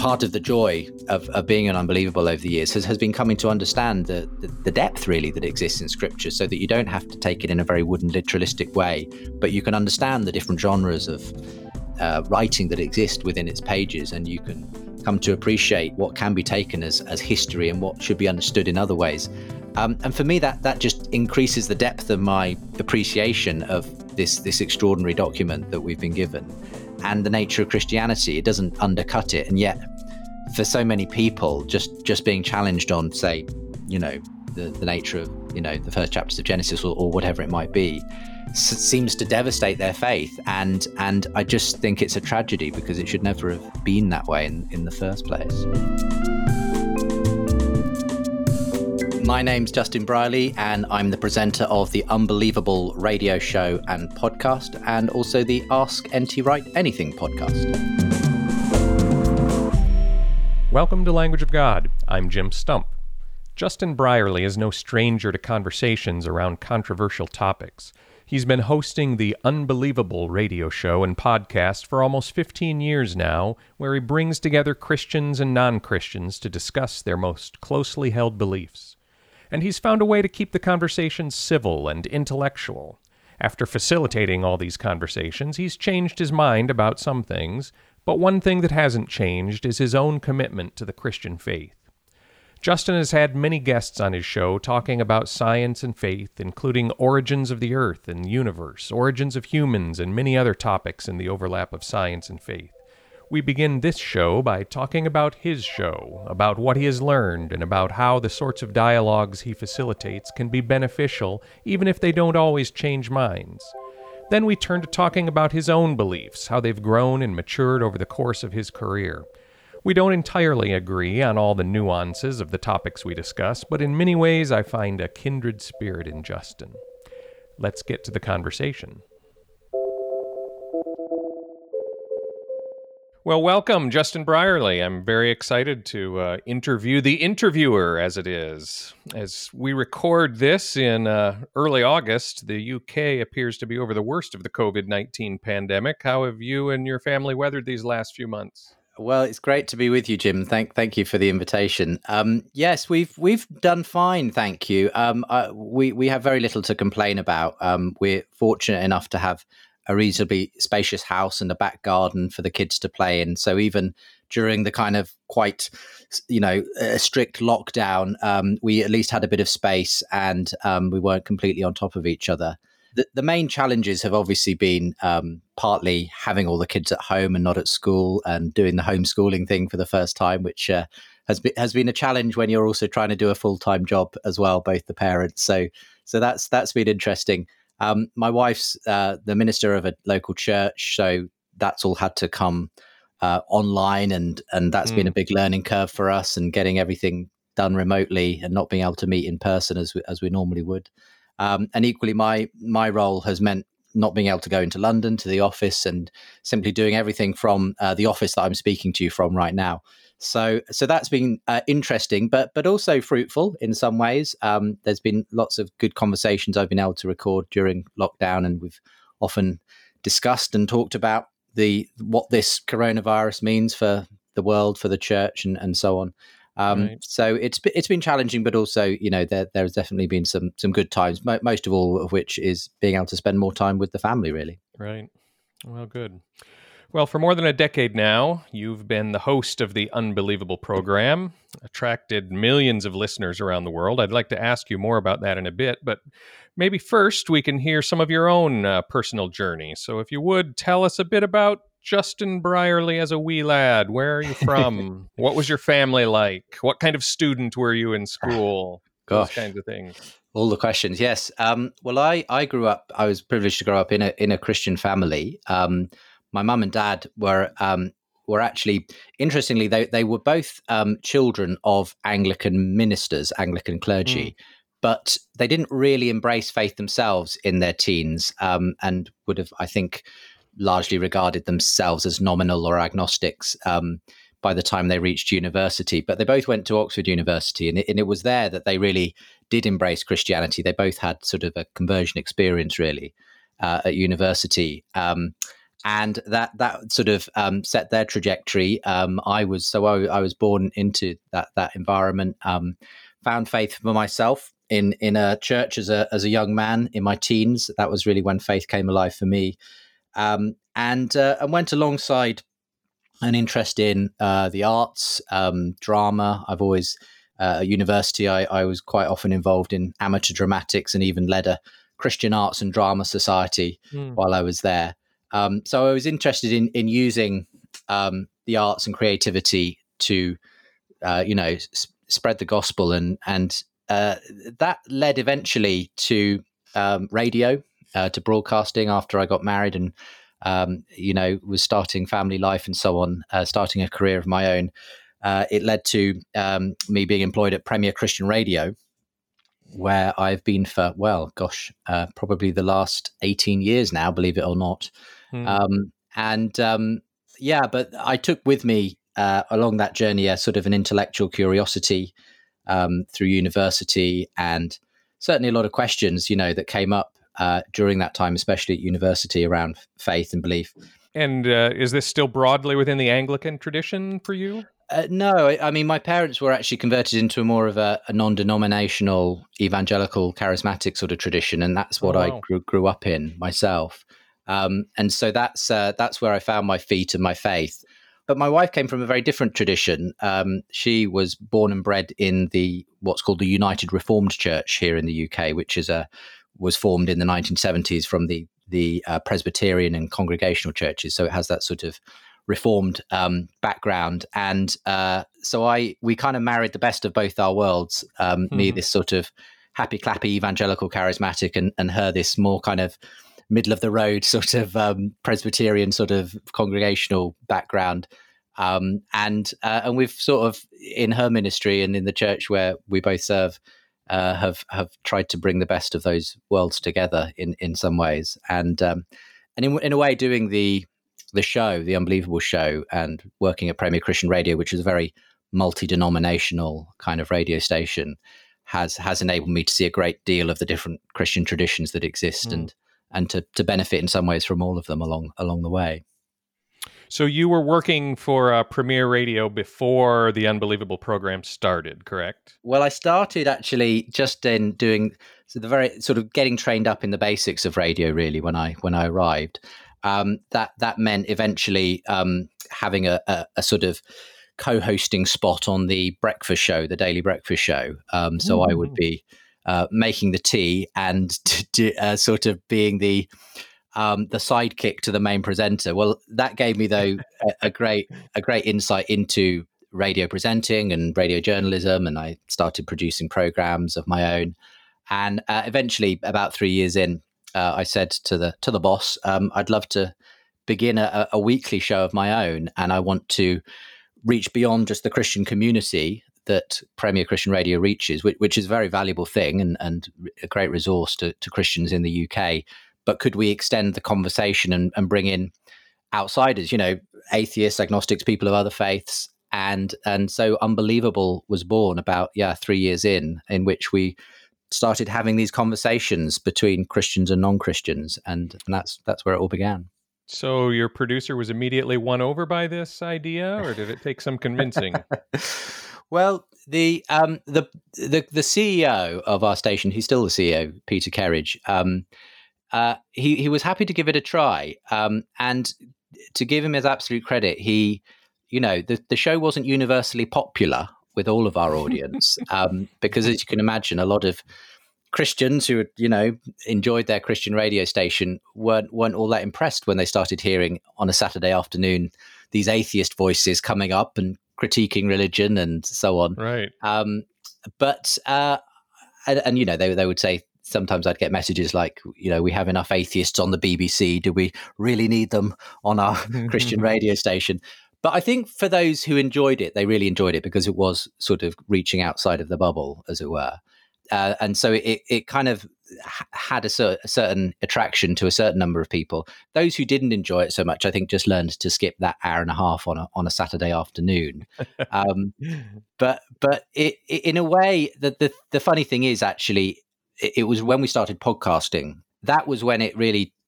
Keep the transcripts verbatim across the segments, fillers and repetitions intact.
part of the joy of, of being an Unbelievable over the years has, has been coming to understand the, the, the depth really that exists in Scripture, so that you don't have to take it in a very wooden literalistic way, but you can understand the different genres of uh, writing that exist within its pages, and you can come to appreciate what can be taken as, as history and what should be understood in other ways. Um, and for me, that that just increases the depth of my appreciation of this this extraordinary document that we've been given. And the nature of Christianity, it doesn't undercut it. And yet, for so many people, just just being challenged on, say, you know, the, the nature of, you know, the first chapters of Genesis or, or whatever it might be, s- seems to devastate their faith. And and I just think it's a tragedy, because it should never have been that way in, in the first place. My name's Justin Brierley, and I'm the presenter of the Unbelievable radio show and podcast, and also the Ask N T Wright Anything podcast. Welcome to Language of God. I'm Jim Stump. Justin Brierley is no stranger to conversations around controversial topics. He's been hosting the Unbelievable radio show and podcast for almost fifteen years now, where he brings together Christians and non-Christians to discuss their most closely held beliefs. And he's found a way to keep the conversation civil and intellectual. After facilitating all these conversations, he's changed his mind about some things, but one thing that hasn't changed is his own commitment to the Christian faith. Justin has had many guests on his show talking about science and faith, including origins of the earth and universe, origins of humans, and many other topics in the overlap of science and faith. We begin this show by talking about his show, about what he has learned, and about how the sorts of dialogues he facilitates can be beneficial, even if they don't always change minds. Then we turn to talking about his own beliefs, how they've grown and matured over the course of his career. We don't entirely agree on all the nuances of the topics we discuss, but in many ways I find a kindred spirit in Justin. Let's get to the conversation. Well, welcome, Justin Brierley. I'm very excited to uh, interview the interviewer, as it is. As we record this in uh, early August, the U K appears to be over the worst of the covid nineteen pandemic. How have you and your family weathered these last few months? Well, it's great to be with you, Jim. Thank, thank you for the invitation. Um, yes, we've we've done fine, thank you. Um, uh, we we have very little to complain about. Um, we're fortunate enough to have a reasonably spacious house and a back garden for the kids to play in. So even during the kind of quite, you know, uh, strict lockdown, um, we at least had a bit of space, and um, we weren't completely on top of each other. The, the main challenges have obviously been um, partly having all the kids at home and not at school, and doing the homeschooling thing for the first time, which uh, has been has been a challenge when you're also trying to do a full time job as well, both the parents. So so that's that's been interesting. Um, my wife's uh, the minister of a local church, so that's all had to come uh, online, and and that's mm. been a big learning curve for us, and getting everything done remotely and not being able to meet in person as we, as we normally would. Um, and equally, my my role has meant not being able to go into London to the office, and simply doing everything from uh, the office that I'm speaking to you from right now. So, so that's been uh, interesting, but but also fruitful in some ways. Um, there's been lots of good conversations I've been able to record during lockdown, and we've often discussed and talked about the what this coronavirus means for the world, for the church, and, and so on. Um, right. So it's it's been challenging, but also, you know, there there's definitely been some some good times. Mo- most of all of which is being able to spend more time with the family, really. Right. Well, good. Well, for more than a decade now, you've been the host of the Unbelievable program, attracted millions of listeners around the world. I'd like to ask you more about that in a bit, but maybe first we can hear some of your own uh, personal journey. So if you would, tell us a bit about Justin Brierley as a wee lad. Where are you from? What was your family like? What kind of student were you in school? Gosh. Those kinds of things. All the questions, yes. Um, well, I, I grew up, I was privileged to grow up in a in a Christian family. Um, my mum and dad were um, were actually, interestingly, they, they were both um, children of Anglican ministers, Anglican clergy, mm. but they didn't really embrace faith themselves in their teens, um, and would have, I think, largely regarded themselves as nominal or agnostics um, by the time they reached university. But they both went to Oxford University, and it, and it was there that they really did embrace Christianity. They both had sort of a conversion experience, really, uh, at university. Um, and that that sort of um, set their trajectory. Um, I was so I, I was born into that that environment. Um, found faith for myself in in a church as a as a young man in my teens. That was really when faith came alive for me, um, and uh, and went alongside an interest in uh, the arts, um, drama. I've always uh, at university I, I was quite often involved in amateur dramatics and even led a Christian arts and drama society mm. while I was there. Um, so I was interested in in using um, the arts and creativity to uh, you know s- spread the gospel, and and uh, that led eventually to um, radio, uh, to broadcasting after I got married and um, you know was starting family life and so on, uh, starting a career of my own. Uh, it led to um, me being employed at Premier Christian Radio, where I've been for, well, gosh, uh, probably the last eighteen years now, believe it or not. Mm. Um, and um, yeah, but I took with me uh, along that journey a sort of an intellectual curiosity um, through university, and certainly a lot of questions, you know, that came up uh, during that time, especially at university, around faith and belief. And uh, is this still broadly within the Anglican tradition for you? Uh, no, I, I mean, my parents were actually converted into a more of a, a non-denominational, evangelical, charismatic sort of tradition, and that's what oh, wow. I grew, grew up in myself. Um, and so that's uh, that's where I found my feet and my faith. But my wife came from a very different tradition. Um, she was born and bred in the what's called the United Reformed Church here in the U K, which is a was formed in the nineteen seventies from the the uh, Presbyterian and Congregational churches. So it has that sort of Reformed um, background, and uh, so I we kind of married the best of both our worlds. Um, mm-hmm. Me, this sort of happy clappy evangelical charismatic, and and her this more kind of middle of the road sort of um, Presbyterian sort of congregational background. Um, and uh, and we've sort of in her ministry and in the church where we both serve uh, have have tried to bring the best of those worlds together in in some ways, and um, and in in a way doing the the show, the Unbelievable Show, and working at Premier Christian Radio, which is a very multi-denominational kind of radio station, has has enabled me to see a great deal of the different Christian traditions that exist, mm. and and to to benefit in some ways from all of them along along the way. So you were working for uh, Premier Radio before the Unbelievable program started, correct? Well, I started actually just in doing so the very sort of getting trained up in the basics of radio, really, when I when I arrived. Um, that that meant eventually um, having a, a, a sort of co-hosting spot on the breakfast show, the Daily Breakfast Show. Um, so mm-hmm. I would be uh, making the tea and t- t- uh, sort of being the um, the sidekick to the main presenter. Well, that gave me though a, a great a great insight into radio presenting and radio journalism, and I started producing programs of my own. And uh, eventually, about three years in, Uh, I said to the to the boss, um, I'd love to begin a, a weekly show of my own, and I want to reach beyond just the Christian community that Premier Christian Radio reaches, which, which is a very valuable thing and, and a great resource to, to Christians in the U K. But could we extend the conversation and, and bring in outsiders, you know, atheists, agnostics, people of other faiths? And and so Unbelievable was born about, yeah, three years in, in which we started having these conversations between Christians and non-Christians, and, and that's that's where it all began. So your producer was immediately won over by this idea, or did it take some convincing? Well, the um the the the C E O of our station, he's still the C E O, Peter Kerridge. Um, uh, he he was happy to give it a try, um, and to give him his absolute credit, he, you know, the the show wasn't universally popular with all of our audience, um, because as you can imagine, a lot of Christians who, you know, enjoyed their Christian radio station weren't weren't all that impressed when they started hearing on a Saturday afternoon these atheist voices coming up and critiquing religion and so on. Right. Um, but uh, and, and you know, they they would say sometimes I'd get messages like, you know, we have enough atheists on the B B C. Do we really need them on our Christian radio station? But I think for those who enjoyed it, they really enjoyed it because it was sort of reaching outside of the bubble, as it were. Uh, and so it, it kind of had a, cer- a certain attraction to a certain number of people. Those who didn't enjoy it so much, I think, just learned to skip that hour and a half on a on a Saturday afternoon. Um, but but it, it, in a way, the, the the funny thing is actually, it, it was when we started podcasting. That was when it really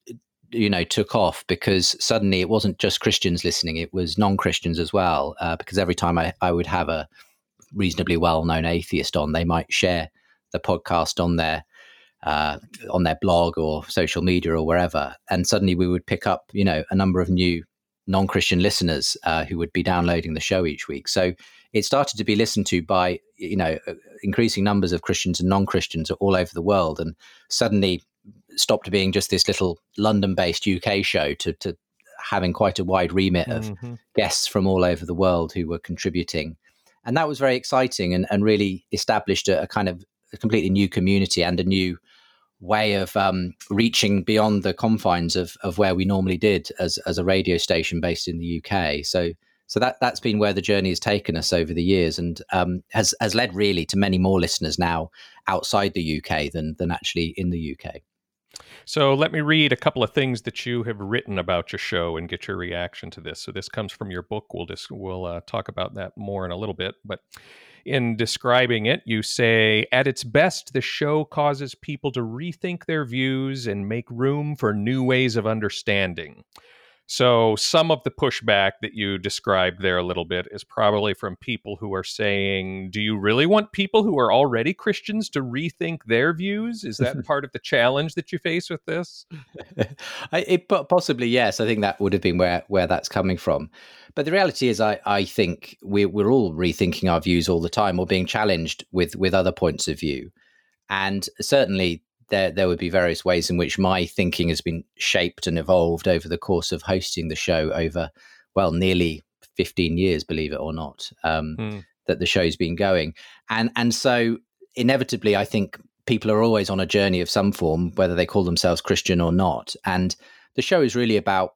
you know, took off because suddenly it wasn't just Christians listening, it was non-Christians as well. Uh, because every time I, I would have a reasonably well-known atheist on, they might share the podcast on their uh, on their blog or social media or wherever. And suddenly we would pick up, you know, a number of new non-Christian listeners uh, who would be downloading the show each week. So it started to be listened to by, you know, increasing numbers of Christians and non-Christians all over the world, and suddenly stopped being just this little London-based U K show to, to having quite a wide remit of mm-hmm. guests from all over the world who were contributing. And that was very exciting and, and really established a, a kind of a completely new community and a new way of um, reaching beyond the confines of, of where we normally did as as a radio station based in the U K. So so that that's been where the journey has taken us over the years, and um, has has led really to many more listeners now outside the U K than than actually in the U K. So let me read a couple of things that you have written about your show and get your reaction to this. So this comes from your book. We'll just we'll uh, talk about that more in a little bit, but in describing it, you say, at its best, the show causes people to rethink their views and make room for new ways of understanding. So some of the pushback that you described there a little bit is probably from people who are saying, do you really want people who are already Christians to rethink their views? Is that part of the challenge that you face with this? I, it, possibly, yes. I think that would have been where, where that's coming from. But the reality is, I, I think we're, we're all rethinking our views all the time, or being challenged with, with other points of view. And certainly there there would be various ways in which my thinking has been shaped and evolved over the course of hosting the show over, well, nearly fifteen years, believe it or not, um, mm. that the show's been going. And and so inevitably, I think people are always on a journey of some form, whether they call themselves Christian or not. And the show is really about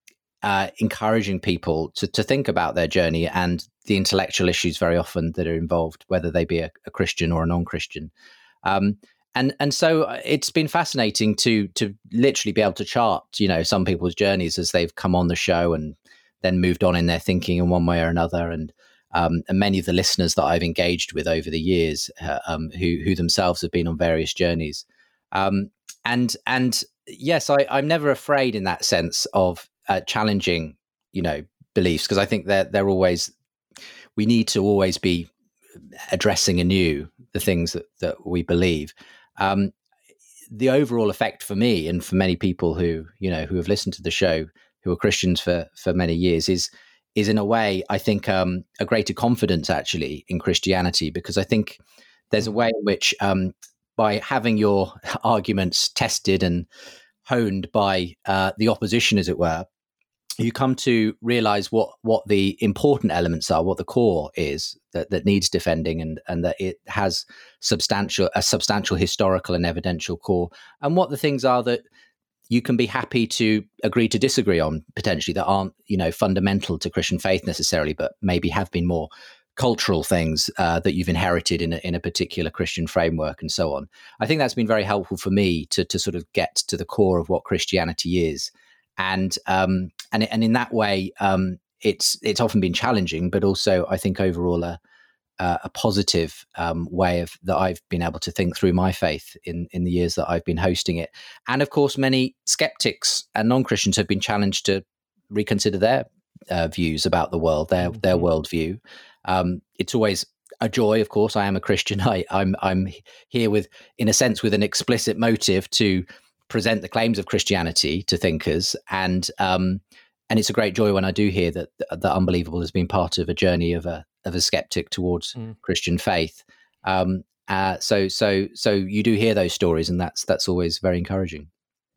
uh, encouraging people to, to think about their journey and the intellectual issues very often that are involved, whether they be a, a Christian or a non-Christian. Um, And and so it's been fascinating to to literally be able to chart, you know, some people's journeys as they've come on the show and then moved on in their thinking in one way or another. And um, and many of the listeners that I've engaged with over the years, uh, um, who who themselves have been on various journeys. Um, and and yes, I, I'm never afraid in that sense of uh, challenging, you know, beliefs, because I think that they're always, we need to always be addressing anew the things that, that we believe. Um, the overall effect for me and for many people who, you know, who have listened to the show, who are Christians for, for many years, is, is in a way, I think, um, a greater confidence actually in Christianity, because I think there's a way in which, um, by having your arguments tested and honed by uh, the opposition, as it were, you come to realize what, what the important elements are, what the core is that, that needs defending, and, and that it has substantial, a substantial historical and evidential core, and what the things are that you can be happy to agree to disagree on, potentially, that aren't, you know, fundamental to Christian faith necessarily, but maybe have been more cultural things uh, that you've inherited in a, in a particular Christian framework, and so on. I think that's been very helpful for me to to sort of get to the core of what Christianity is. And um, and and in that way, um, it's it's often been challenging, but also I think overall a a positive um, way of that I've been able to think through my faith in in the years that I've been hosting it. And of course, many skeptics and non-Christians have been challenged to reconsider their uh, views about the world, their mm-hmm. their worldview. Um, it's always a joy, of course. I am a Christian. I, I'm I'm here with, in a sense, with an explicit motive to present the claims of Christianity to thinkers, and um, and it's a great joy when I do hear that that Unbelievable has been part of a journey of a of a skeptic towards mm. Christian faith. Um, uh, so so so you do hear those stories, and that's that's always very encouraging.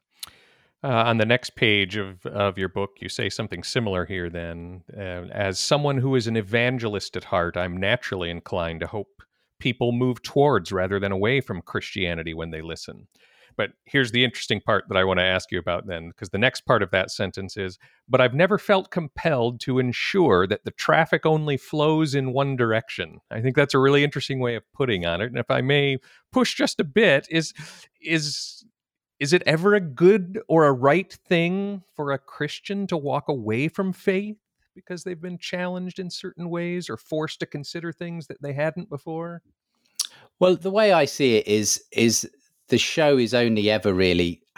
Uh, on the next page of, of your book, you say something similar here then. Uh, as someone who is an evangelist at heart, I'm naturally inclined to hope people move towards rather than away from Christianity when they listen. But here's the interesting part that I want to ask you about then, because the next part of that sentence is, but I've never felt compelled to ensure that the traffic only flows in one direction. I think that's a really interesting way of putting on it. And if I may push just a bit, is is is it ever a good or a right thing for a Christian to walk away from faith because they've been challenged in certain ways or forced to consider things that they hadn't before? Well, the way I see it is is the show is only ever really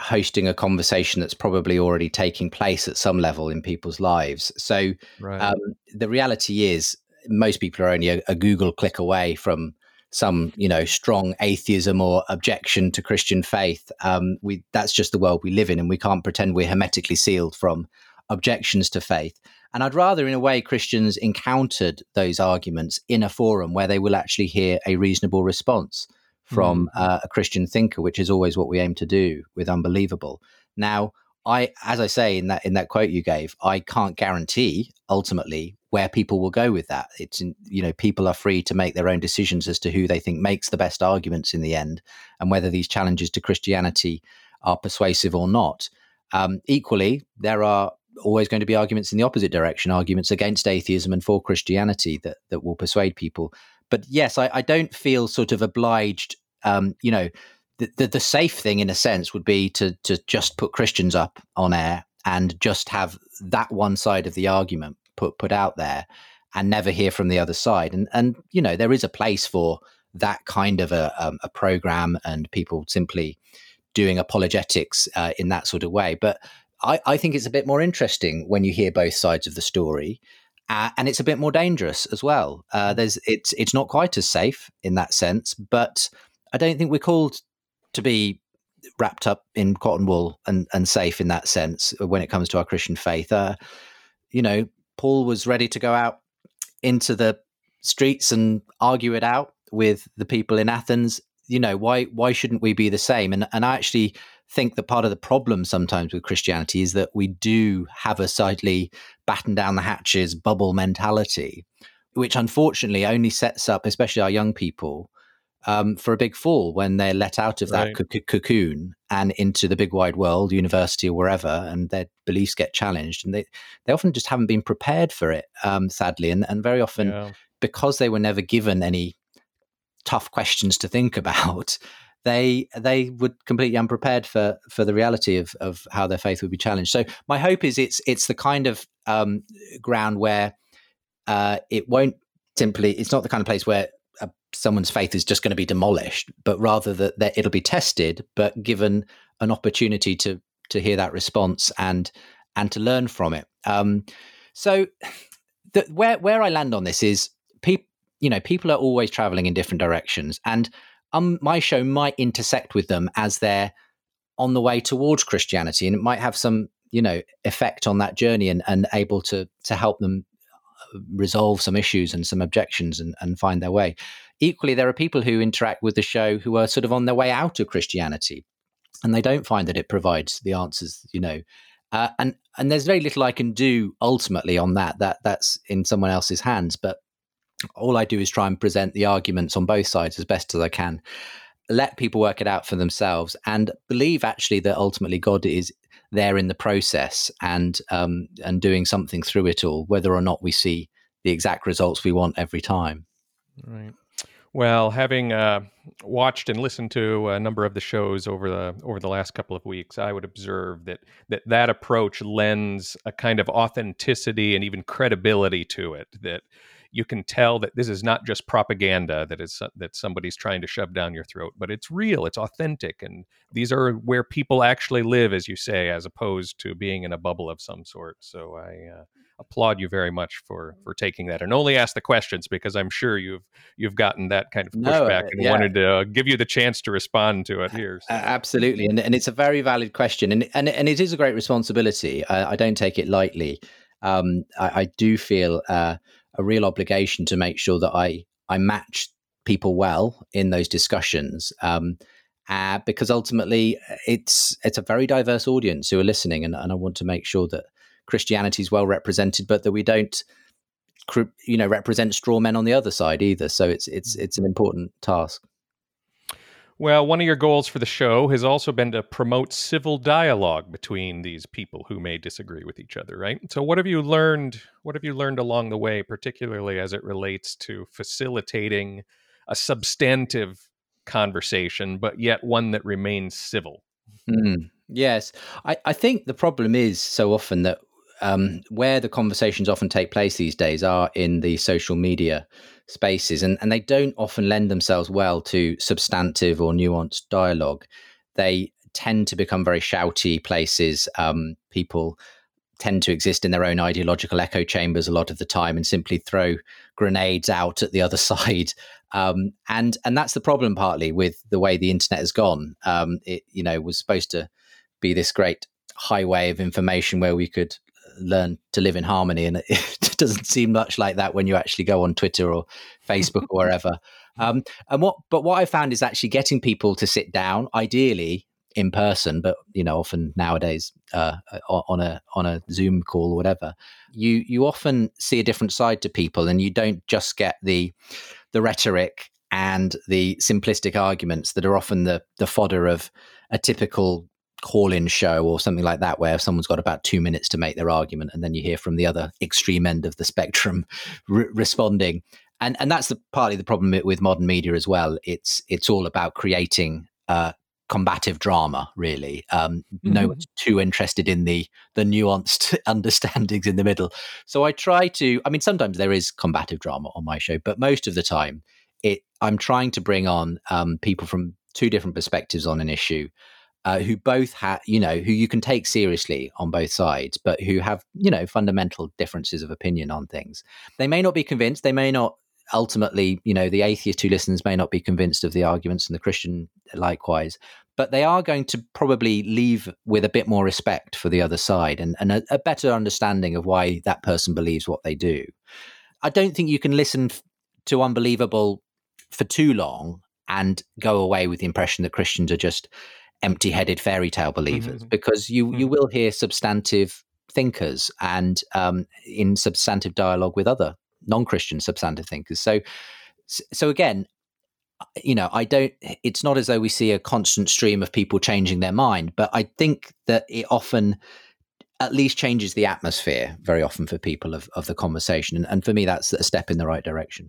hosting a conversation that's probably already taking place at some level in people's lives. So Right. um, the reality is most people are only a, a Google click away from some, you know, strong atheism or objection to Christian faith. Um, we that's just the world we live in, and we can't pretend we're hermetically sealed from objections to faith. And I'd rather, in a way, Christians encountered those arguments in a forum where they will actually hear a reasonable response from Mm. uh, a Christian thinker, which is always what we aim to do with Unbelievable. Now, I, as I say in that in that quote you gave, I can't guarantee ultimately where people will go with that. It's in, you know, people are free to make their own decisions as to who they think makes the best arguments in the end, and whether these challenges to Christianity are persuasive or not. Um, equally, there are always going to be arguments in the opposite direction, arguments against atheism and for Christianity that that will persuade people. But yes, I, I don't feel sort of obliged. Um, you know, the, the the safe thing, in a sense, would be to to just put Christians up on air and just have that one side of the argument put put out there, and never hear from the other side. And and you know, there is a place for that kind of a um, a program, and people simply doing apologetics uh, in that sort of way. But I, I think it's a bit more interesting when you hear both sides of the story. Uh, and it's a bit more dangerous as well. Uh, there's it's it's not quite as safe in that sense, but I don't think we're called to be wrapped up in cotton wool and, and safe in that sense when it comes to our Christian faith. Uh, you know, Paul was ready to go out into the streets and argue it out with the people in Athens. You know, why why shouldn't we be the same? And and I actually think that part of the problem sometimes with Christianity is that we do have a slightly batten down the hatches bubble mentality, which unfortunately only sets up, especially our young people, um, for a big fall when they're let out of that Right. c- cocoon and into the big wide world, university or wherever, and their beliefs get challenged. And they, they often just haven't been prepared for it, um, sadly. And, and very often, Yeah. because they were never given any tough questions to think about, they they would completely unprepared for for the reality of of how their faith would be challenged. So my hope is it's it's the kind of um, ground where uh, it won't simply, it's not the kind of place where uh, someone's faith is just going to be demolished, but rather that, that it'll be tested, but given an opportunity to to hear that response and and to learn from it. Um, so the, where where I land on this is people, you know, people are always traveling in different directions, and um, my show might intersect with them as they're on the way towards Christianity, and it might have some, you know, effect on that journey and, and able to to help them resolve some issues and some objections and, and find their way. Equally, there are people who interact with the show who are sort of on their way out of Christianity, and they don't find that it provides the answers, you know. Uh, and and there's very little I can do ultimately on that. That that's in someone else's hands. But all I do is try and present the arguments on both sides as best as I can, let people work it out for themselves, and believe actually that ultimately God is there in the process and um, and doing something through it all, whether or not we see the exact results we want every time. Right. Well, having uh, watched and listened to a number of the shows over the over the last couple of weeks, I would observe that that that approach lends a kind of authenticity and even credibility to it. That you can tell that this is not just propaganda that is that somebody's trying to shove down your throat, but it's real, it's authentic, and these are where people actually live, as you say, as opposed to being in a bubble of some sort. So I uh, applaud you very much for for taking that, and only ask the questions because I'm sure you've you've gotten that kind of No, pushback uh, and yeah. wanted to uh, give you the chance to respond to it here. So. Uh, absolutely, and and it's a very valid question, and and and it is a great responsibility. I, I don't take it lightly. Um, I, I do feel uh, a real obligation to make sure that I I match people well in those discussions, um, uh, because ultimately it's it's a very diverse audience who are listening, and, and I want to make sure that Christianity is well represented, but that we don't, you know, represent straw men on the other side either. So it's it's it's an important task. Well, one of your goals for the show has also been to promote civil dialogue between these people who may disagree with each other, right? So what have you learned, what have you learned along the way, particularly as it relates to facilitating a substantive conversation, but yet one that remains civil? Mm, yes. I, I think the problem is so often that um, where the conversations often take place these days are in the social media spaces, and, and they don't often lend themselves well to substantive or nuanced dialogue. They tend to become very shouty places. Um, people tend to exist in their own ideological echo chambers a lot of the time and simply throw grenades out at the other side. Um, and and that's the problem partly with the way the internet has gone. Um, it, you know, was supposed to be this great highway of information where we could learn to live in harmony, and it doesn't seem much like that when you actually go on Twitter or Facebook or wherever. Um, and what, but what I found is actually getting people to sit down, ideally in person, but you know, often nowadays uh, on a on a Zoom call or whatever, you you often see a different side to people, and you don't just get the the rhetoric and the simplistic arguments that are often the the fodder of a typical call-in show or something like that, where someone's got about two minutes to make their argument, and then you hear from the other extreme end of the spectrum re- responding. And and that's the, partly the problem with modern media as well. It's it's all about creating uh, combative drama, really. Um, mm-hmm. No one's too interested in the the nuanced understandings in the middle. So I try to. I mean, sometimes there is combative drama on my show, but most of the time, it I'm trying to bring on um, people from two different perspectives on an issue. Uh, who both have, you know, who you can take seriously on both sides, but who have, you know, fundamental differences of opinion on things. They may not be convinced. They may not ultimately, you know, the atheist who listens may not be convinced of the arguments, and the Christian likewise, but they are going to probably leave with a bit more respect for the other side and, and a, a better understanding of why that person believes what they do. I don't think you can listen f- to Unbelievable for too long and go away with the impression that Christians are just empty-headed fairy tale believers, mm-hmm. because you mm-hmm. you will hear substantive thinkers and um, in substantive dialogue with other non-Christian substantive thinkers. So, so again, you know, I don't. It's not as though we see a constant stream of people changing their mind, but I think that it often, at least, changes the atmosphere very often for people of of the conversation, and, and for me, that's a step in the right direction.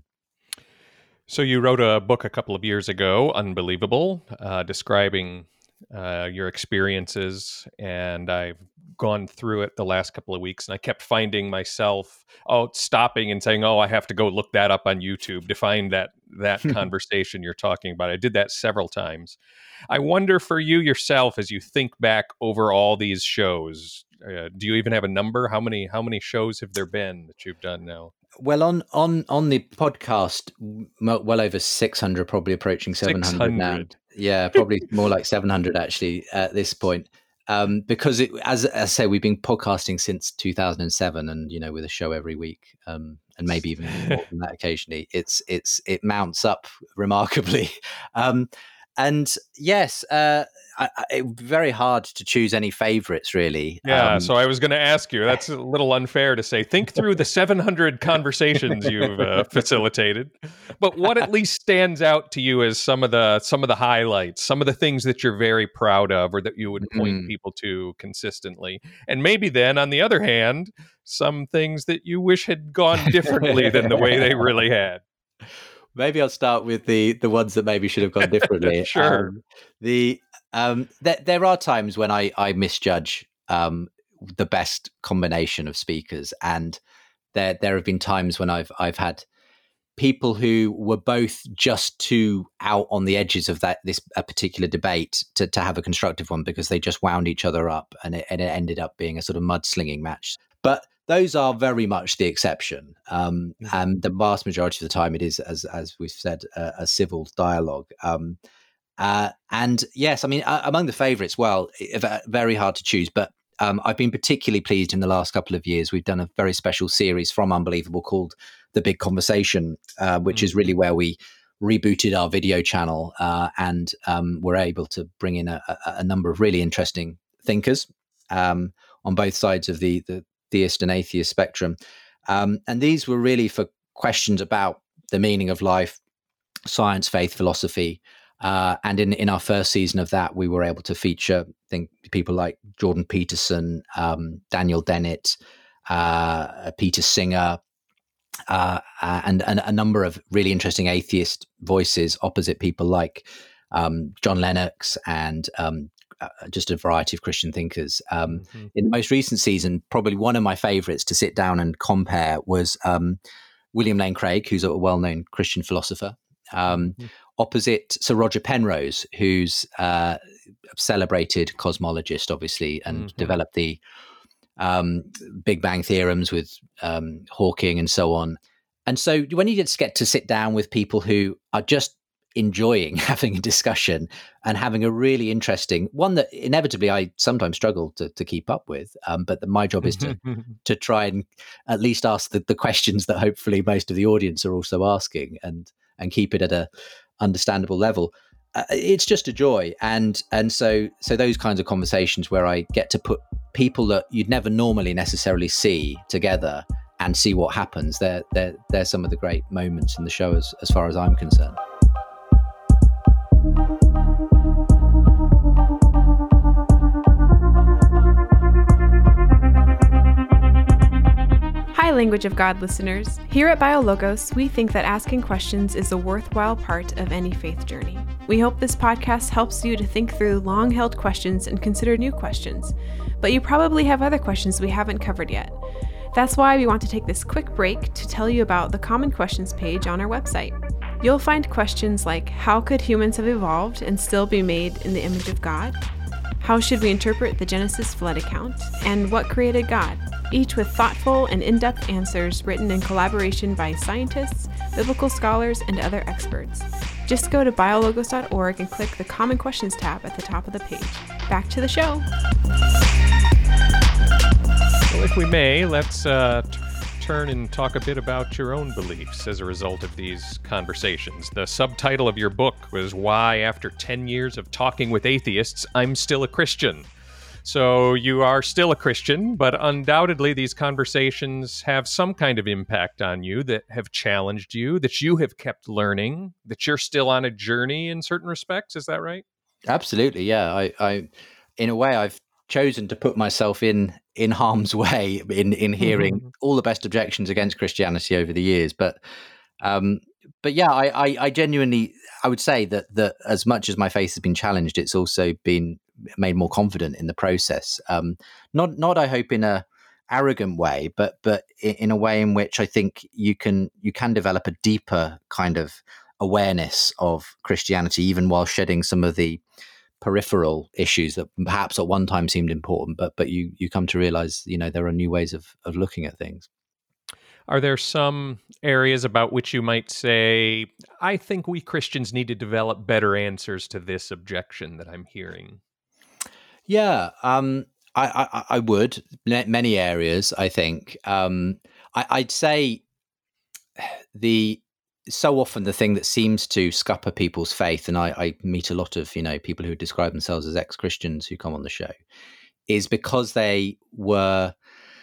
So, you wrote a book a couple of years ago, Unbelievable, uh, describing Uh, your experiences, and I've gone through it the last couple of weeks, and I kept finding myself oh stopping and saying, oh, I have to go look that up on YouTube to find that that conversation you're talking about. I did that several times. I wonder for you yourself, as you think back over all these shows, uh, do you even have a number? How many how many shows have there been that you've done now? Well, on on on the podcast, well over six hundred, probably approaching seven hundred, six hundred. Now. Yeah, probably more like seven hundred actually at this point. Um, because it, as, as I say, we've been podcasting since two thousand seven, and you know, with a show every week, um, and maybe even more than that occasionally. It's it's it mounts up remarkably. Um, and yes, uh, I, I, it, very hard to choose any favorites, really. Yeah, um, so I was going to ask you. That's a little unfair to say. Think through the seven hundred conversations you've uh, facilitated, but what at least stands out to you as some of the some of the highlights, some of the things that you're very proud of, or that you would point mm. people to consistently, and maybe then, on the other hand, some things that you wish had gone differently than the way they really had. Maybe I'll start with the the ones that maybe should have gone differently. Sure. Um, the um, th- there are times when I I misjudge um, the best combination of speakers, and there there have been times when I've I've had people who were both just too out on the edges of that this a particular debate to to have a constructive one, because they just wound each other up, and it, and it ended up being a sort of mudslinging match. But those are very much the exception, um, mm-hmm. and the vast majority of the time, it is, as as we've said, uh, a civil dialogue. Um, uh, and yes, I mean, uh, among the favourites, well, uh, very hard to choose. But um, I've been particularly pleased in the last couple of years. We've done a very special series from Unbelievable called The Big Conversation, uh, which mm-hmm. is really where we rebooted our video channel uh, and um, were able to bring in a, a, a number of really interesting thinkers um, on both sides of the the theist and atheist spectrum. Um, and these were really for questions about the meaning of life, science, faith, philosophy. Uh, and in, in our first season of that, we were able to feature think, people like Jordan Peterson, um, Daniel Dennett, uh, Peter Singer, uh, and, and a number of really interesting atheist voices opposite people like um, John Lennox and um, Uh, just a variety of Christian thinkers. Um, mm-hmm. In the most recent season, probably one of my favorites to sit down and compare was um, William Lane Craig, who's a well-known Christian philosopher, um, mm-hmm. opposite Sir Roger Penrose, who's uh, a celebrated cosmologist, obviously, and mm-hmm. developed the um, Big Bang theorems with um, Hawking and so on. And so when you just get to sit down with people who are just enjoying having a discussion and having a really interesting one that inevitably I sometimes struggle to, to keep up with, um, but the, my job is to to try and at least ask the, the questions that hopefully most of the audience are also asking, and and keep it at a understandable level. Uh, it's just a joy, and and so so those kinds of conversations where I get to put people that you'd never normally necessarily see together and see what happens, they're they're, they're some of the great moments in the show as, as far as I'm concerned. Hi, Language of God listeners. Here at BioLogos, we think that asking questions is a worthwhile part of any faith journey. We hope this podcast helps you to think through long-held questions and consider new questions, but you probably have other questions we haven't covered yet. That's why we want to take this quick break to tell you about the Common Questions page on our website. You'll find questions like, how could humans have evolved and still be made in the image of God? How should we interpret the Genesis flood account? And what created God? Each with thoughtful and in-depth answers written in collaboration by scientists, biblical scholars, and other experts. Just go to biologos dot org and click the Common Questions tab at the top of the page. Back to the show. Well, if we may, let's uh, t- turn and talk a bit about your own beliefs as a result of these conversations. The subtitle of your book was Why, After ten years of Talking with Atheists, I'm Still a Christian. So you are still a Christian, but undoubtedly these conversations have some kind of impact on you that have challenged you, that you have kept learning, that you're still on a journey in certain respects. Is that right? Absolutely, yeah. I, I in a way, I've chosen to put myself in in harm's way in in hearing mm-hmm. all the best objections against Christianity over the years. But um, but yeah, I, I, I genuinely, I would say that that as much as my faith has been challenged, it's also been made more confident in the process. Um, not, not I hope in a arrogant way, but but in a way in which I think you can you can develop a deeper kind of awareness of Christianity, even while shedding some of the peripheral issues that perhaps at one time seemed important. But but you you come to realize, you know, there are new ways of of looking at things. Are there some areas about which you might say, I think we Christians need to develop better answers to this objection that I'm hearing? Yeah, um, I, I, I would. Many areas, I think. Um, I, I'd say the so often the thing that seems to scupper people's faith, and I, I meet a lot of, you know, people who describe themselves as ex-Christians who come on the show, is because they were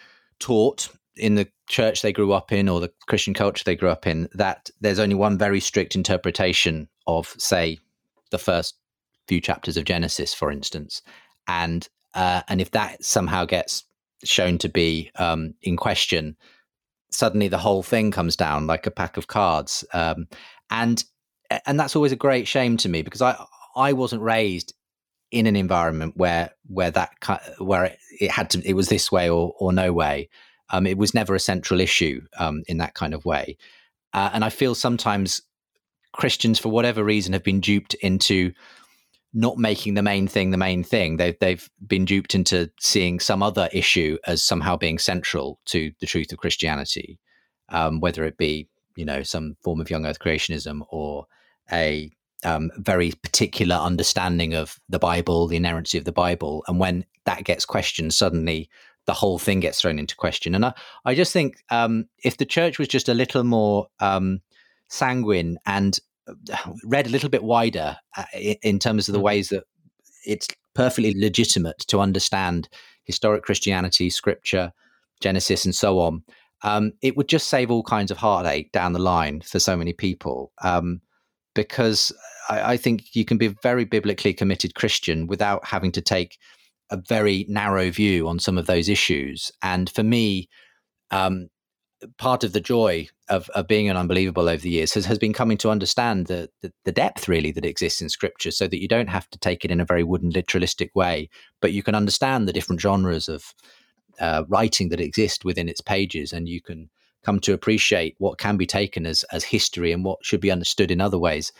taught in the church they grew up in or the Christian culture they grew up in that there's only one very strict interpretation of, say, the first few chapters of Genesis, for instance. And uh, and if that somehow gets shown to be um, in question, suddenly the whole thing comes down like a pack of cards. Um, and and that's always a great shame to me, because I I wasn't raised in an environment where where that where it, it had to it was this way or or no way. Um, it was never a central issue um, in that kind of way. Uh, and I feel sometimes Christians, for whatever reason, have been duped into not making the main thing the main thing. They've, they've been duped into seeing some other issue as somehow being central to the truth of Christianity, um, whether it be, you know, some form of young earth creationism or a um, very particular understanding of the Bible, the inerrancy of the Bible. And when that gets questioned, suddenly the whole thing gets thrown into question. And I, I just think um, if the church was just a little more um, sanguine and read a little bit wider uh, in, in terms of the ways that it's perfectly legitimate to understand historic Christianity, scripture, Genesis, and so on, um, it would just save all kinds of heartache down the line for so many people. Um, because I, I think you can be a very biblically committed Christian without having to take a very narrow view on some of those issues. And for me, um, part of the joy of, of being an unbelievable over the years has, has been coming to understand the, the the depth really that exists in scripture, so that you don't have to take it in a very wooden literalistic way, but you can understand the different genres of uh, writing that exist within its pages, and you can come to appreciate what can be taken as as history and what should be understood in other ways.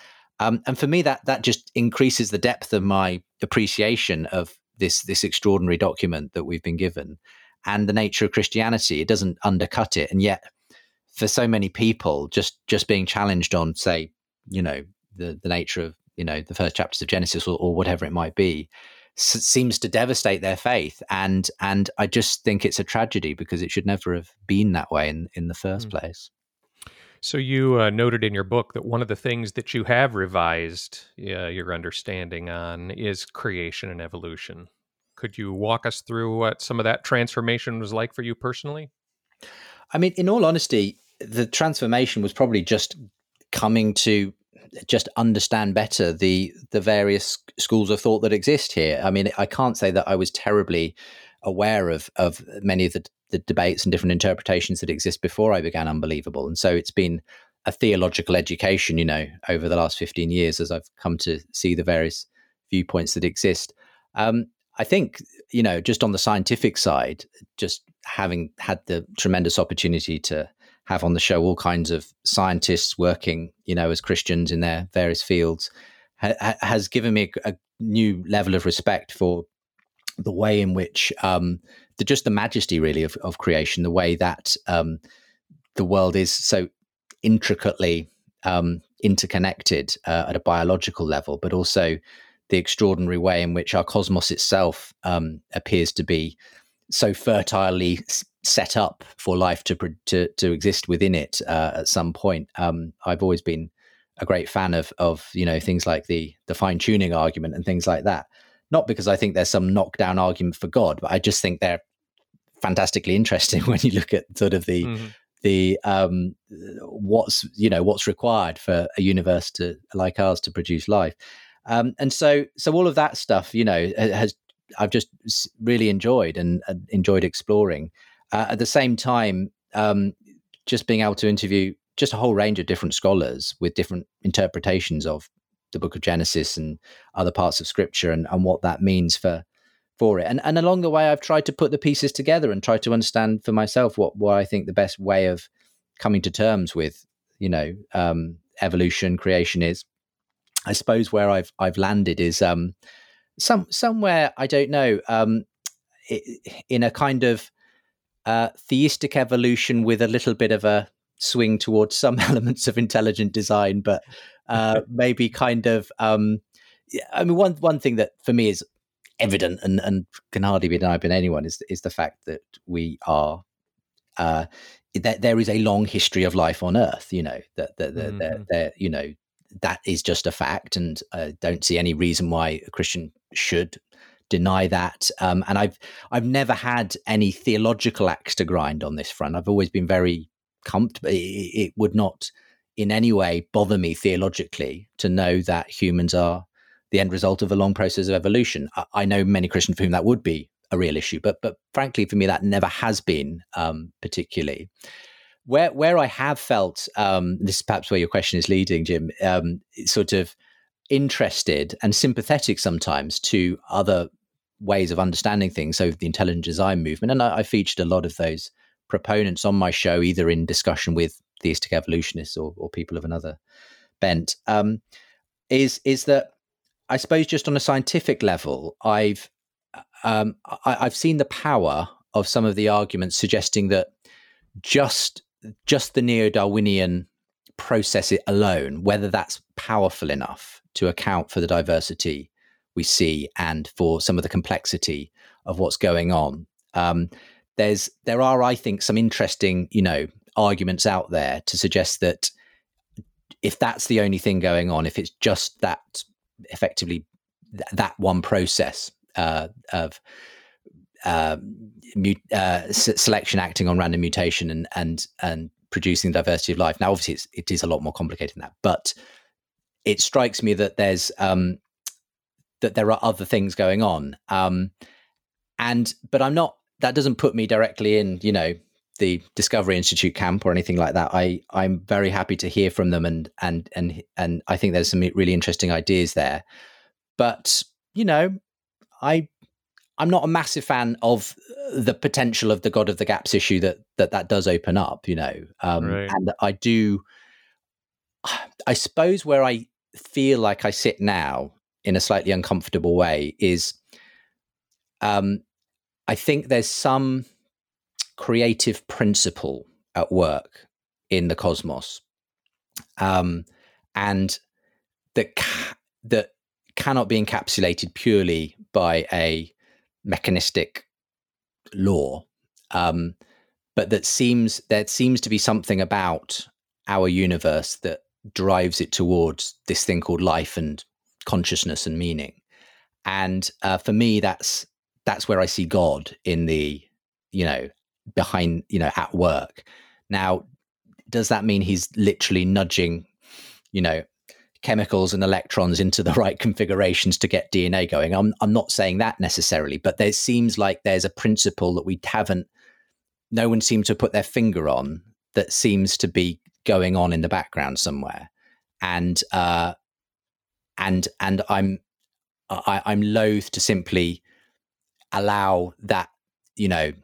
Um, and for me, that that just increases the depth of my appreciation of this this extraordinary document that we've been given, and the nature of Christianity. It doesn't undercut it, and yet for so many people, just just being challenged on, say, you know, the the nature of, you know, the first chapters of Genesis, or, or whatever it might be, s- seems to devastate their faith. And and I just think it's a tragedy, because it should never have been that way in in the first Mm. place. So you uh, noted in your book that one of the things that you have revised uh, your understanding on is creation and evolution. Could you walk us through what some of that transformation was like for you personally? I mean, in all honesty, the transformation was probably just coming to just understand better the the various schools of thought that exist here. I mean, I can't say that I was terribly aware of of many of the, the debates and different interpretations that exist before I began Unbelievable. And so it's been a theological education, you know, over the last fifteen years as I've come to see the various viewpoints that exist. Um, I think, you know, just on the scientific side, just having had the tremendous opportunity to have on the show all kinds of scientists working, you know, as Christians in their various fields, ha- has given me a, a new level of respect for the way in which um, the just the majesty, really, of, of creation, the way that um, the world is so intricately um, interconnected uh, at a biological level, but also the extraordinary way in which our cosmos itself um, appears to be so fertilely s- set up for life to to, to exist within it uh, at some point. Um, I've always been a great fan of of you know things like the the fine tuning argument and things like that. Not because I think there's some knockdown argument for God, but I just think they're fantastically interesting when you look at sort of the Mm-hmm. the um, what's you know what's required for a universe to like ours to produce life. Um, and so so all of that stuff, you know, has I've just really enjoyed and uh, enjoyed exploring. Uh, at the same time, um, just being able to interview just a whole range of different scholars with different interpretations of the Book of Genesis and other parts of Scripture, and, and what that means for for it. And and along the way, I've tried to put the pieces together and try to understand for myself what what I think the best way of coming to terms with, you know, um, evolution, creation is. I suppose where I've I've landed is um, some somewhere, I don't know, um, in a kind of uh, theistic evolution with a little bit of a swing towards some elements of intelligent design, but uh, maybe kind of. Um, I mean, one one thing that for me is evident and, and can hardly be denied by anyone is is the fact that we are. Uh, that there is a long history of life on Earth. You know that that that, Mm-hmm. that you know. That is just a fact, and I don't see any reason why a Christian should deny that. Um, and I've I've never had any theological axe to grind on this front. I've always been very comfortable. It, it would not in any way bother me theologically to know that humans are the end result of a long process of evolution. I, I know many Christians for whom that would be a real issue, but but frankly, for me, that never has been um, particularly. Where where I have felt, um, this is perhaps where your question is leading, Jim, um, sort of interested and sympathetic sometimes to other ways of understanding things. So the intelligent design movement, and I, I featured a lot of those proponents on my show, either in discussion with theistic evolutionists or, or people of another bent. Um, is is that I suppose just on a scientific level, I've um, I, I've seen the power of some of the arguments suggesting that just just the neo-Darwinian process it alone, whether that's powerful enough to account for the diversity we see and for some of the complexity of what's going on. Um, there's there are, I think, some interesting, you know, arguments out there to suggest that if that's the only thing going on, if it's just that effectively th- that one process uh, of Uh, mut- uh, s- selection acting on random mutation and and and producing diversity of life. Now, obviously, it's, it is a lot more complicated than that, but it strikes me that there's um, that there are other things going on, um, and but I'm not. That doesn't put me directly in, you know, the Discovery Institute camp or anything like that. I I'm very happy to hear from them, and and and and I think there's some really interesting ideas there. But you know, I. I'm not a massive fan of the potential of the God of the Gaps issue that that, that does open up, you know. Um, Right. and I do, I suppose where I feel like I sit now in a slightly uncomfortable way is um, I think there's some creative principle at work in the cosmos, um, and that ca- that cannot be encapsulated purely by a mechanistic law, um, but that seems there seems to be something about our universe that drives it towards this thing called life and consciousness and meaning. And uh, for me, that's that's where I see God in the, you know, behind, you know, at work. Now, does that mean he's literally nudging, you know, chemicals and electrons into the right configurations to get D N A going? I'm I'm not saying that necessarily, but there seems like there's a principle that we haven't, no one seems to put their finger on, that seems to be going on in the background somewhere. And uh, and and I'm I, I'm loath to simply allow that, you know,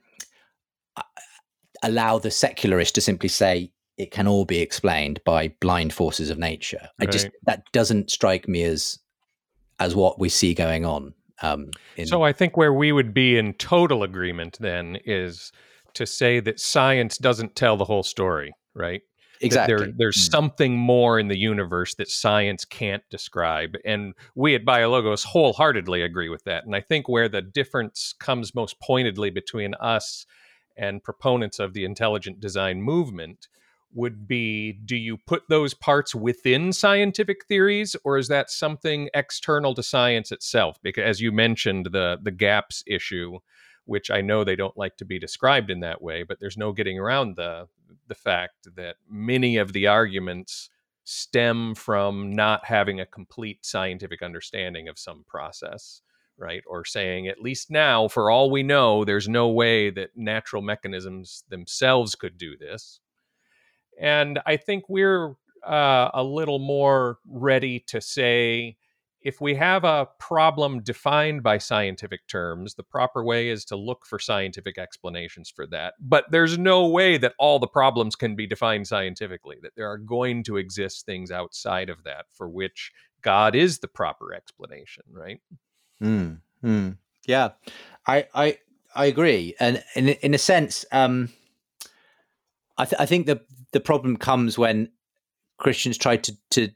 allow the secularist to simply say it can all be explained by blind forces of nature. Right. I just, that doesn't strike me as as what we see going on. Um, in... So I think where we would be in total agreement then is to say that science doesn't tell the whole story, right? Exactly. That there, there's mm. something more in the universe that science can't describe. And we at BioLogos wholeheartedly agree with that. And I think where the difference comes most pointedly between us and proponents of the intelligent design movement would be, do you put those parts within scientific theories, or is that something external to science itself? Because as you mentioned, the the gaps issue, which I know they don't like to be described in that way, but there's no getting around the the fact that many of the arguments stem from not having a complete scientific understanding of some process, right? Or saying, at least now, for all we know, there's no way that natural mechanisms themselves could do this. And I think we're uh, a little more ready to say, if we have a problem defined by scientific terms, the proper way is to look for scientific explanations for that. But there's no way that all the problems can be defined scientifically, that there are going to exist things outside of that for which God is the proper explanation, right? Mm, mm. Yeah, I, I I agree. And in in a sense, um, I, th- I think the the problem comes when Christians try to to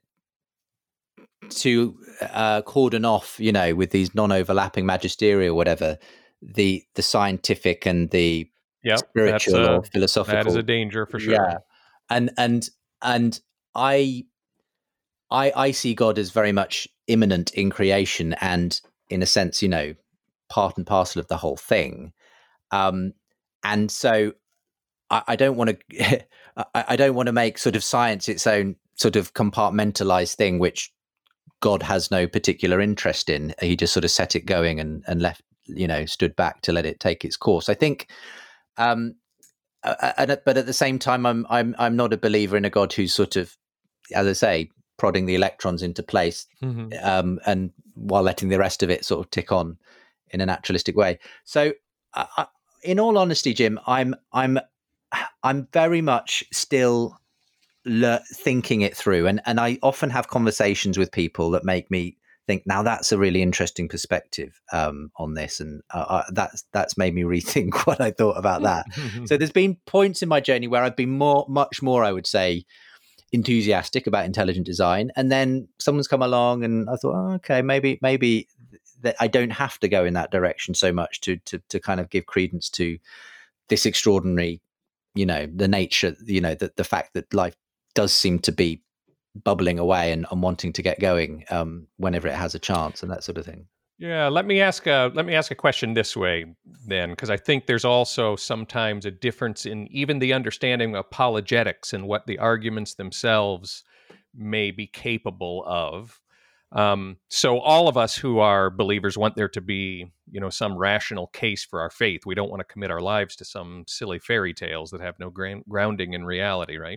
to uh, cordon off, you know, with these non-overlapping magisteria or whatever, the the scientific and the yep, spiritual a, or philosophical. That is a danger for sure. Yeah, and and and I I I see God as very much immanent in creation, and in a sense, you know, part and parcel of the whole thing. Um, and so I, I don't want to I, I don't want to make sort of science its own sort of compartmentalized thing, which God has no particular interest in. He just sort of set it going and, and left, you know, stood back to let it take its course. I think, um, and, but at the same time, I'm I'm I'm not a believer in a God who's sort of, as I say, prodding the electrons into place, mm-hmm. um, and while letting the rest of it sort of tick on in a naturalistic way. So, uh, in all honesty, Jim, I'm I'm I'm very much still le- thinking it through, and and I often have conversations with people that make me think, now that's a really interesting perspective um, on this, and uh, that's that's made me rethink what I thought about that. So there's been points in my journey where I've been more, much more, I would say, enthusiastic about intelligent design, and then someone's come along, and I thought, oh, okay, maybe maybe that I don't have to go in that direction so much to to to kind of give credence to this extraordinary, you know, the nature, you know, the the fact that life does seem to be bubbling away and, and wanting to get going um, whenever it has a chance, and that sort of thing. Yeah, let me ask a let me ask a question this way then, because I think there's also sometimes a difference in even the understanding of apologetics and what the arguments themselves may be capable of. Um, so all of us who are believers want there to be, you know, some rational case for our faith. We don't want to commit our lives to some silly fairy tales that have no gran- grounding in reality, right?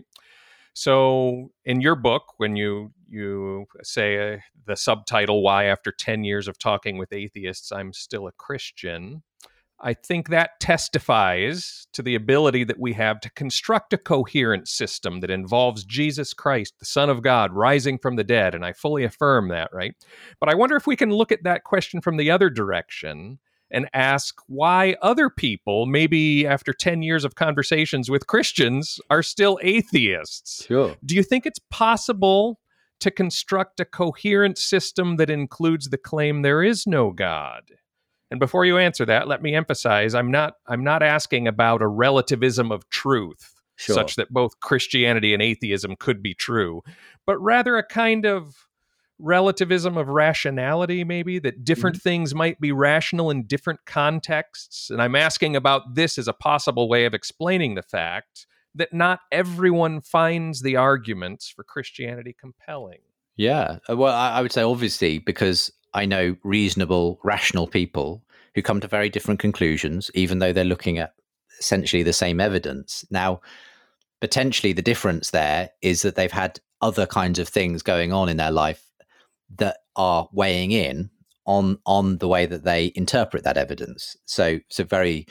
So in your book, when you you say uh, the subtitle, Why After ten Years of Talking with Atheists, I'm Still a Christian, I think that testifies to the ability that we have to construct a coherent system that involves Jesus Christ, the Son of God, rising from the dead. And I fully affirm that, right? But I wonder if we can look at that question from the other direction and ask why other people, maybe after ten years of conversations with Christians, are still atheists. Sure. Do you think it's possible to construct a coherent system that includes the claim there is no God? And before you answer that, let me emphasize, I'm not I'm not asking about a relativism of truth, Sure. such that both Christianity and atheism could be true, but rather a kind of relativism of rationality, maybe, that different mm-hmm. things might be rational in different contexts. And I'm asking about this as a possible way of explaining the fact that not everyone finds the arguments for Christianity compelling. Yeah. Well, I, I would say, obviously, because I know reasonable, rational people who come to very different conclusions, even though they're looking at essentially the same evidence. Now, potentially the difference there is that they've had other kinds of things going on in their life that are weighing in on on the way that they interpret that evidence. So, so very,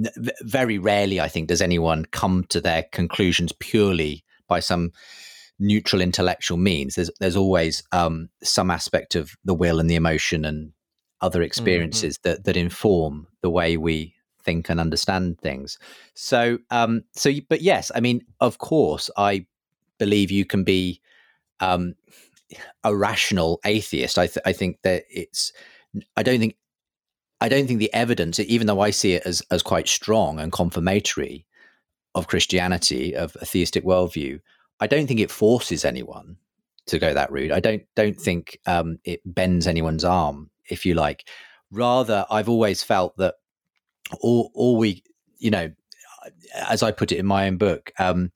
very rarely, I think, does anyone come to their conclusions purely by some neutral intellectual means. There's there's always um, some aspect of the will and the emotion and other experiences mm-hmm. that that inform the way we think and understand things. So um, so but yes, I mean, of course, I believe you can be um, a rational atheist. I th- I think that it's I don't think I don't think the evidence, even though I see it as as quite strong and confirmatory of Christianity, of a theistic worldview, I don't think it forces anyone to go that route. I don't don't think um, it bends anyone's arm, if you like. Rather, I've always felt that all, all we, you know, as I put it in my own book, um,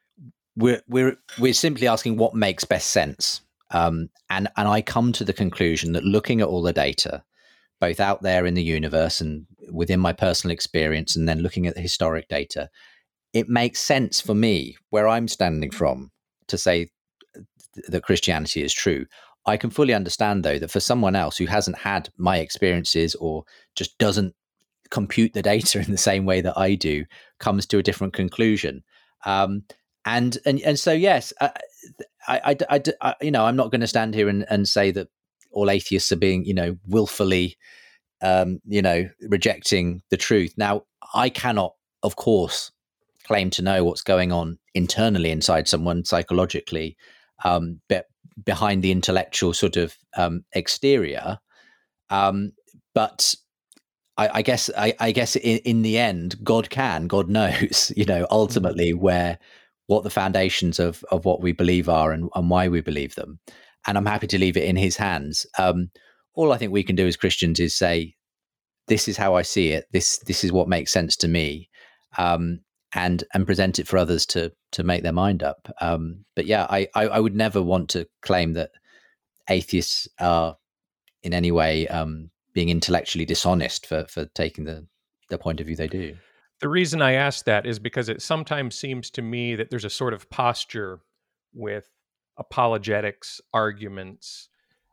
we're we're we're simply asking what makes best sense. Um, and and I come to the conclusion that looking at all the data, both out there in the universe and within my personal experience, and then looking at the historic data, it makes sense for me, where I'm standing from, to say th- that Christianity is true. I can fully understand, though, that for someone else who hasn't had my experiences or just doesn't compute the data in the same way that I do, comes to a different conclusion. Um, and, and and so, yes, I, I, I, I, you know, I'm not going to stand here and, and say that all atheists are being, you know, willfully, um, you know, rejecting the truth. Now, I cannot, of course, claim to know what's going on internally inside someone psychologically, um, be- behind the intellectual sort of um, exterior. Um, but I, I guess, I, I guess in, in the end, God can, God knows, you know, ultimately where, what the foundations of, of what we believe are and, and why we believe them. And I'm happy to leave it in his hands. Um, all I think we can do as Christians is say, this is how I see it. This, this is what makes sense to me. Um, and and present it for others to to make their mind up. Um, but yeah, I, I, I would never want to claim that atheists are in any way um, being intellectually dishonest for for taking the, the point of view they do. The reason I ask that is because it sometimes seems to me that there's a sort of posture with apologetics arguments,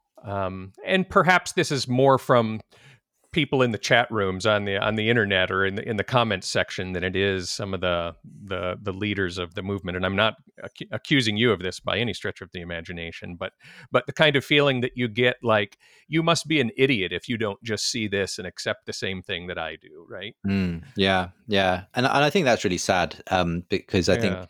um, and perhaps this is more from people in the chat rooms on the on the internet or in the in the comments section than it is some of the the the leaders of the movement. And I'm not ac- accusing you of this by any stretch of the imagination, but but the kind of feeling that you get, like, you must be an idiot if you don't just see this and accept the same thing that I do, right? Mm, yeah, yeah, and and I think that's really sad, um, because I Yeah. think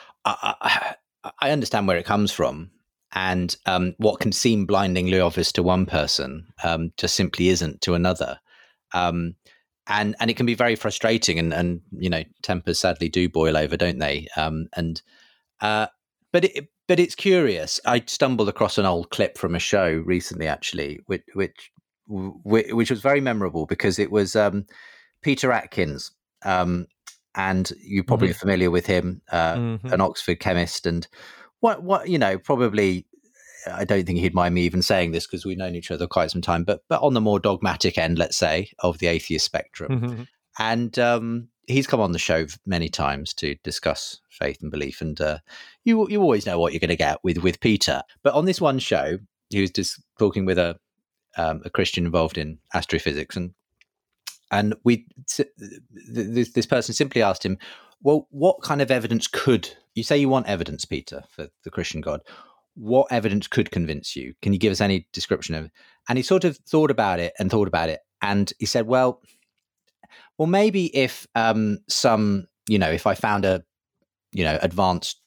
I, I, I understand where it comes from. And um, what can seem blindingly obvious to one person um, just simply isn't to another. Um, and and it can be very frustrating. And, and you know, tempers sadly do boil over, don't they? Um, and uh, but it, but it's curious. I stumbled across an old clip from a show recently, actually, which which which was very memorable because it was um, Peter Atkins, um, and you're probably mm-hmm. familiar with him, uh, mm-hmm. an Oxford chemist, and. What, what, you know, probably, I don't think he'd mind me even saying this because we've known each other quite some time, but but on the more dogmatic end, let's say, of the atheist spectrum. Mm-hmm. And um, he's come on the show many times to discuss faith and belief. And uh, you you always know what you're going to get with, with Peter. But on this one show, he was just talking with a, um, a Christian involved in astrophysics. And And we, this, this person simply asked him, well, what kind of evidence could, you say you want evidence, Peter, for the Christian God. What evidence could convince you? Can you give us any description of it? And he sort of thought about it and thought about it. And he said, well, well, maybe if um, some, you know, if I found a, you know, advanced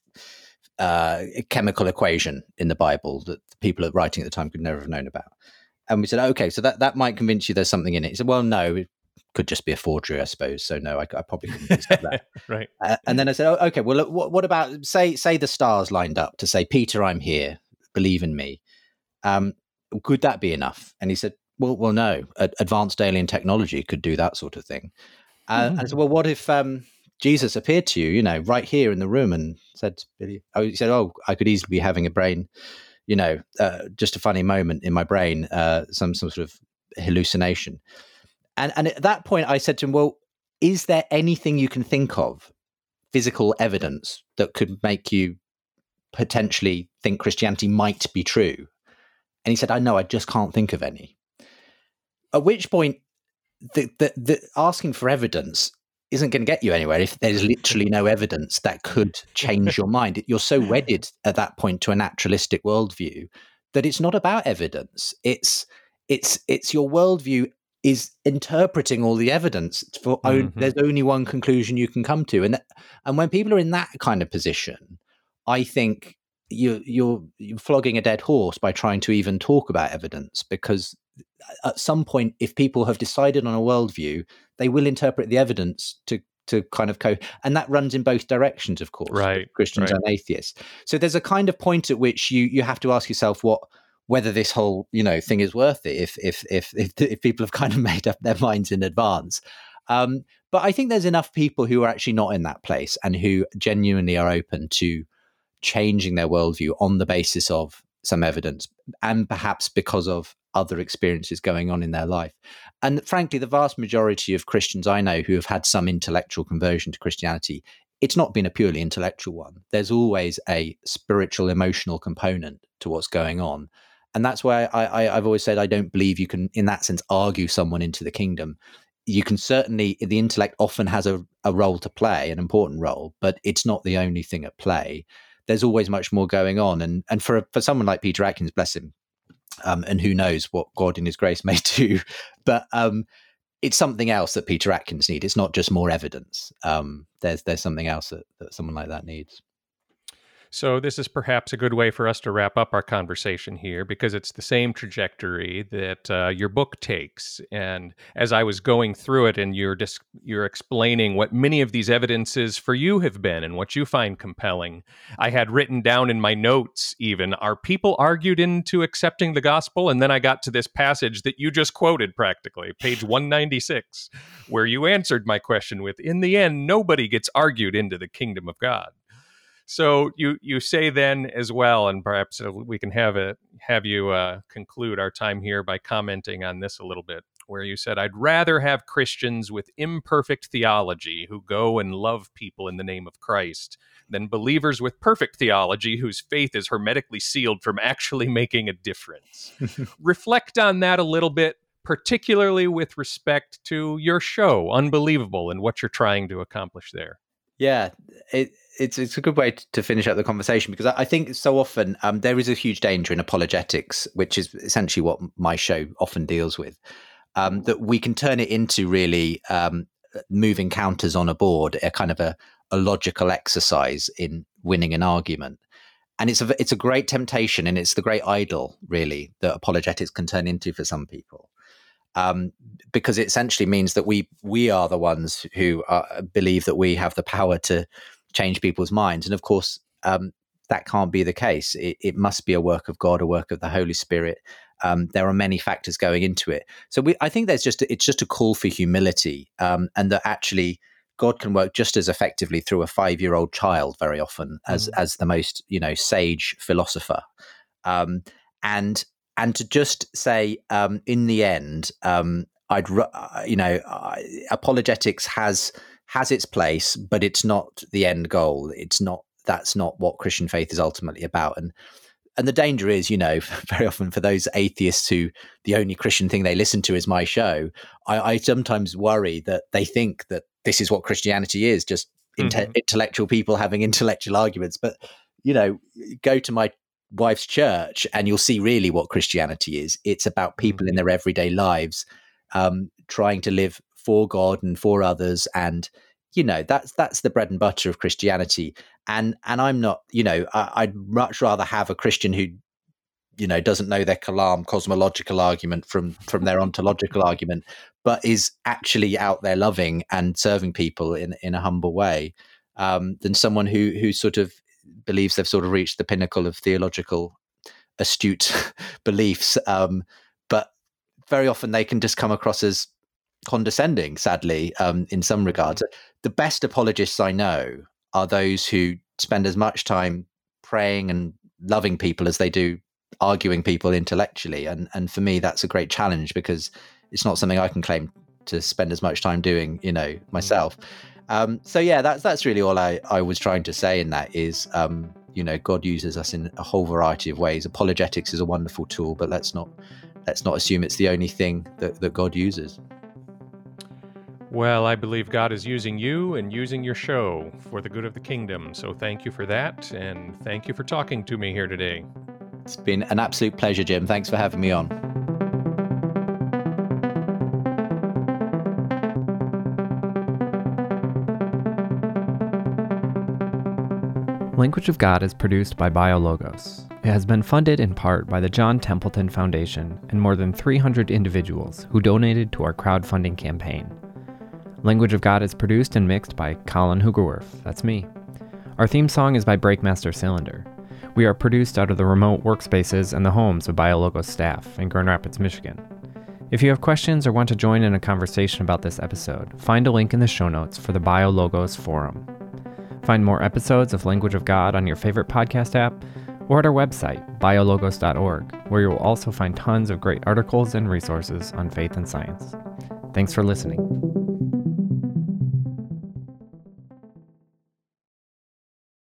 uh, chemical equation in the Bible that the people writing at the time could never have known about. And we said, okay, so that, that might convince you there's something in it. He said, well, no, it could just be a forgery, I suppose. So no, I, I probably couldn't accept that. Right. Uh, and then I said, oh, okay, well, look, what, what about, say, say the stars lined up to say, Peter, I'm here, believe in me. Um, could that be enough? And he said, well, well, no, a- advanced alien technology could do that sort of thing. Uh, mm-hmm. And I said, well, what if um, Jesus appeared to you, you know, right here in the room and said, oh, he said, oh, I could easily be having a brain, you know, uh, just a funny moment in my brain, uh, some, some sort of hallucination. And, and at that point, I said to him, well, is there anything you can think of, physical evidence, that could make you potentially think Christianity might be true? And he said, I know, I just can't think of any. At which point, the, the, the asking for evidence isn't going to get you anywhere if there's literally no evidence that could change your mind. You're so wedded at that point to a naturalistic worldview that it's not about evidence. It's it's it's your worldview is interpreting all the evidence for mm-hmm. own, there's only one conclusion you can come to. And and when people are in that kind of position, I think you, you're you're flogging a dead horse by trying to even talk about evidence, because at some point, if people have decided on a worldview, they will interpret the evidence to to kind of co, and that runs in both directions, of course, right? Christians right. and atheists. So there's a kind of point at which you you have to ask yourself what whether this whole you know thing is worth it if if if if, if people have kind of made up their minds in advance. Um, but I think there's enough people who are actually not in that place and who genuinely are open to changing their worldview on the basis of some evidence, and perhaps because of other experiences going on in their life. And frankly, the vast majority of Christians I know who have had some intellectual conversion to Christianity, it's not been a purely intellectual one. There's always a spiritual, emotional component to what's going on. And that's why I, I, I've always said I don't believe you can, in that sense, argue someone into the kingdom. You can certainly, the intellect often has a, a role to play, an important role, but it's not the only thing at play. There's always much more going on. And and for for someone like Peter Atkins, bless him, um, and who knows what God in his grace may do, but um, it's something else that Peter Atkins needs. It's not just more evidence. Um, there's there's something else that, that someone like that needs. So this is perhaps a good way for us to wrap up our conversation here, because it's the same trajectory that uh, your book takes. And as I was going through it, and you're dis- you're explaining what many of these evidences for you have been and what you find compelling, I had written down in my notes even, are people argued into accepting the gospel? And then I got to this passage that you just quoted practically, page one ninety-six, where you answered my question with, in the end, nobody gets argued into the kingdom of God. So you you say then as well, and perhaps we can have it have you uh, conclude our time here by commenting on this a little bit, where you said, I'd rather have Christians with imperfect theology who go and love people in the name of Christ than believers with perfect theology whose faith is hermetically sealed from actually making a difference. Reflect on that a little bit, particularly with respect to your show, Unbelievable, and what you're trying to accomplish there. Yeah, it, it's it's a good way to finish up the conversation, because I think so often um, there is a huge danger in apologetics, which is essentially what my show often deals with, um, that we can turn it into really um, moving counters on a board, a kind of a, a logical exercise in winning an argument. And it's a, it's a great temptation, and it's the great idol, really, that apologetics can turn into for some people. Um, because it essentially means that we we are the ones who are, believe that we have the power to change people's minds. And of course, um, that can't be the case. It, it must be a work of God, a work of the Holy Spirit. Um, there are many factors going into it. So we, I think there's just a, it's just a call for humility, um, and that actually God can work just as effectively through a five-year-old child very often as mm. as the most you know sage philosopher. Um, and And to just say, um, in the end, um, I'd, you know, I, apologetics has has its place, but it's not the end goal. It's not. That's not what Christian faith is ultimately about. And and the danger is, you know, very often for those atheists who the only Christian thing they listen to is my show, I, I sometimes worry that they think that this is what Christianity is, just inte- mm-hmm. intellectual people having intellectual arguments. But, you know, go to my wife's church and you'll see really what Christianity is. It's about people mm-hmm. in their everyday lives um, trying to live for God and for others. And, you know, that's that's the bread and butter of Christianity. And and I'm not, you know, I, I'd much rather have a Christian who, you know, doesn't know their Kalam cosmological argument from from their ontological argument, but is actually out there loving and serving people in in a humble way, um, than someone who who sort of believes they've sort of reached the pinnacle of theological astute beliefs. Um, but very often they can just come across as condescending, sadly, um, in some regards. The best apologists I know are those who spend as much time praying and loving people as they do arguing people intellectually. And and for me, that's a great challenge, because it's not something I can claim to spend as much time doing, you know, myself. Um, so yeah, that's that's really all I, I was trying to say in that is, um, you know, God uses us in a whole variety of ways. Apologetics is a wonderful tool, but let's not let's not assume it's the only thing that, that God uses. Well, I believe God is using you and using your show for the good of the kingdom. So thank you for that, and thank you for talking to me here today. It's been an absolute pleasure, Jim. Thanks for having me on. Language of God is produced by BioLogos. It has been funded in part by the John Templeton Foundation and more than three hundred individuals who donated to our crowdfunding campaign. Language of God is produced and mixed by Colin Hoogerwerf, that's me. Our theme song is by Breakmaster Cylinder. We are produced out of the remote workspaces and the homes of BioLogos staff in Grand Rapids, Michigan. If you have questions or want to join in a conversation about this episode, find a link in the show notes for the BioLogos forum. Find more episodes of Language of God on your favorite podcast app or at our website, biologos dot org, where you will also find tons of great articles and resources on faith and science. Thanks for listening.